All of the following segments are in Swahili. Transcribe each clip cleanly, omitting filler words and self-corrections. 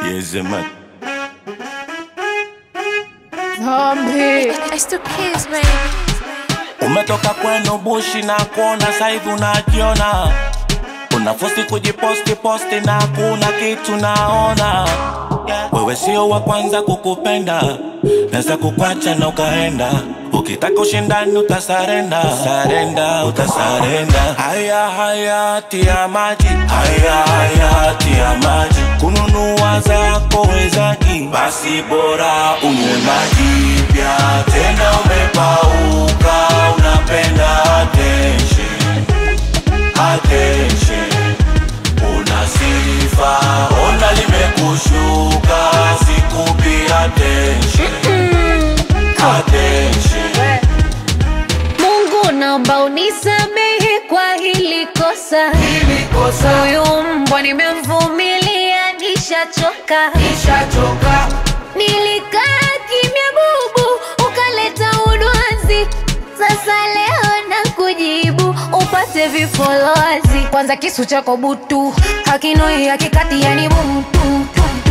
Yes, man. Zombie. I still kiss, man. Umetoka kwenu bushi na kuona saivi unajiona. Unafosi kujiposti na kuna kitu naona. Wewe sio wa kwanza kukupenda, nasa kukwacha na ukaenda. Ukitaka ushindani utasarenda, utasarenda. Haya tia maji, haya tia maji. Kununua zako wezaji, basi bora unywe maji. Pia tena umepauka, unapenda attention, attention. Una sifa, ona limekushuka, sikupi attention, attention. Mungu naomba unisamehe kwa hili kosa. Huyu mbwa nimemvumilia, nishachoka. Nilikaa kimya bubu, ukaleta udwanzi. Sasa leo na kujibu, upate vifolozi. Kwanza kisu chako butu, hakinoi hakikati yani butu.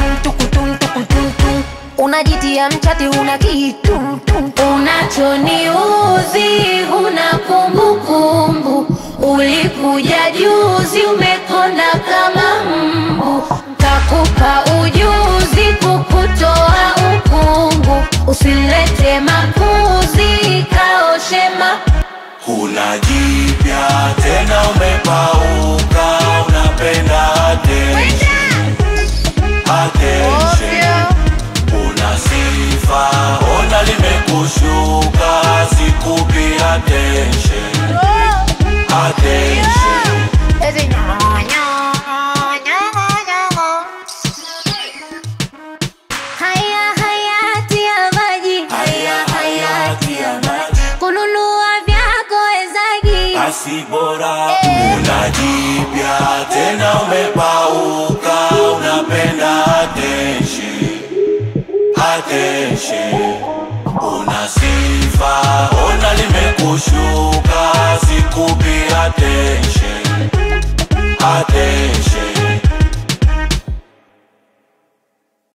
Unajitia mchati huna kitu. Unachoniuzi huna kumbukumbu. Ulikuja juzi umekonda kama mbu. Takupa ujuzi kukutoa ukungu. Usilete makuzi kaoshema. Huna jipya tena umepauka, unapenda attention, attention. Una sifa, ona limekushuka, sikupi attention, attention. Haya tia maji, Haya tia maji. kununua vyako wezaji. Basi bora una jipya tena umepauka, unapenda attention, attention. Una sifa, ona limekushuka.